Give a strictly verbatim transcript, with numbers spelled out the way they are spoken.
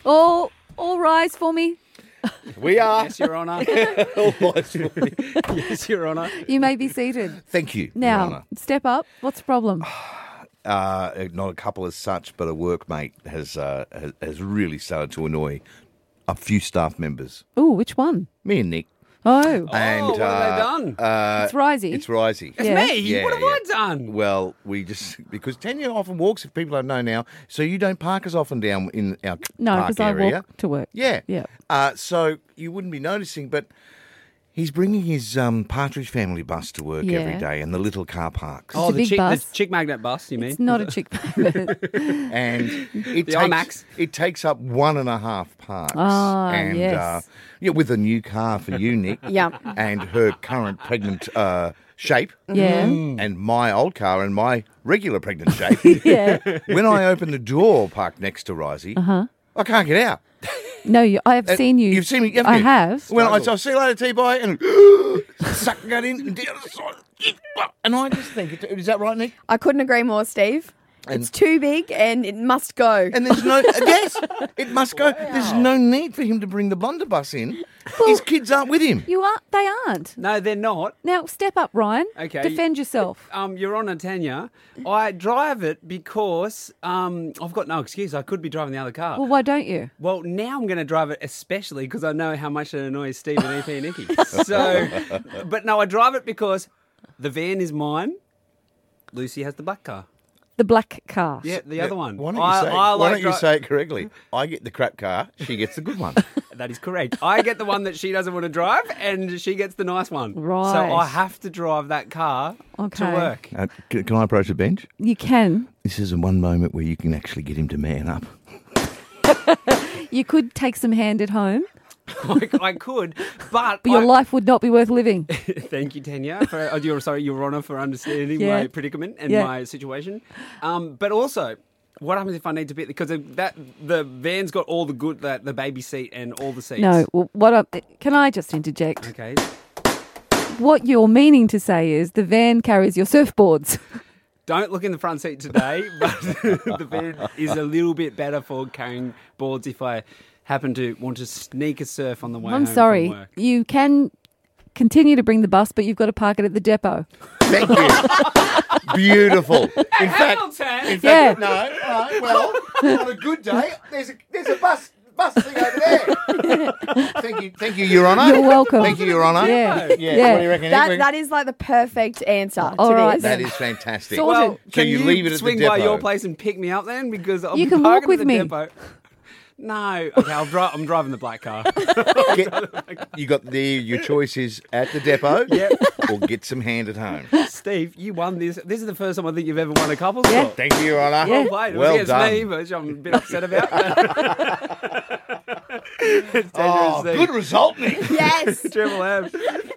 All, all rise for me. We are. Yes, Your Honour. All eyes for me. Yes, Your Honour. You may be seated. Thank you, Your Now, Honour. step up. What's the problem? Uh, not a couple as such, but a workmate has, uh, has has really started to annoy a few staff members. Ooh, which one? Me and Nick. Oh, And, what have they uh, done? Uh, it's Risey. It's Risey. It's yeah. me. Yeah, what have yeah. I done? Well, we just because Tanya often walks, if people don't know now, so you don't park as often down in our no, park because I area. walk to work. Yeah, Yeah. Uh, so you wouldn't be noticing, but he's bringing his um, Partridge Family bus to work Yeah. every day, and the little car parks. Oh, a the big chick, bus. the chick magnet bus, you mean? It's not a chick. And it The takes IMAX. it takes up one and a half parks. Ah, and, yes. Uh, yeah, with a new car for you, Nick. Yeah. And her current pregnant uh, shape. Yeah. And my old car and my regular pregnant shape. Yeah. When I open the door parked next to Risey, uh-huh. I can't get out. No, you, I have Uh, seen you. You've seen me, haven't I you? have. When I, I see you later, T-Bye, and suck that in and down the side. And I just think, it- is that right, Nick? I couldn't agree more, Steve. And- It's too big and it must go. And there's no, yes, it must go. There's no need for him to bring the blunderbuss in. His kids aren't with him. You are. They aren't. No, they're not. Now step up, Ryan. Okay. Defend yourself. Um, Your Honour, Tanya, I drive it because um, I've got no excuse. I could be driving the other car. Well, why don't you? Well, now I'm going to drive it especially because I know how much it annoys Steve and E P and Nicky. So, but no, I drive it because the van is mine. Lucy has the black car. The black car. Yeah, the other one. Why don't you, I, say, I why like don't you dri- say it correctly? I get the crap car, she gets the good one. That is correct. I get the one that she doesn't want to drive, and she gets the nice one. Right. So I have to drive that car Okay. to work. Uh, can, can I approach the bench? You can. This is the one moment where you can actually get him to man up. You could take some hand at home, I, I could, but, but your I- life would not be worth living. Thank you, Tanya. For, uh, your, sorry, Your Honour, for understanding Yeah. my predicament and Yeah. my situation. Um, but also, what happens if I need to be because of that the van's got all the good, that the baby seat and all the seats. No. Well, what? I, can I just interject? Okay. What you're meaning to say is the van carries your surfboards. Don't look in the front seat today, but the van is a little bit better for carrying boards if I happen to want to sneak a surf on the way I'm home sorry. from work. You can continue to bring the bus, but you've got to park it at the depot. Thank you. Beautiful. In fact, Hamilton! in Yeah. fact, no, all right, well, on a good day, there's a, there's a bus bus thing over there. Thank you, thank you, Your Honour. You're welcome. Thank you, Your Honour. Yeah. Yeah, Yeah. what do you reckon? that Nick? that is like the perfect answer All to right, this. That is fantastic. Sorted. Well, So can you you, leave it at the swing by depot? your place and pick me up then? Because I'm You can parking walk with at the me. Depot. No, okay, I'll dri- I'm driving the black car. Get, you got the your choice is at the depot, Yep. or get some hand at home. Steve, you won this. This is the first time I think you've ever won a couple's Yeah. swap. Thank you, Your Honour. Yeah. Well played. It was Well against done. me, which I'm a bit upset about. It's Tanya and Oh, Steve. good result, Nick. Yes. Triple M.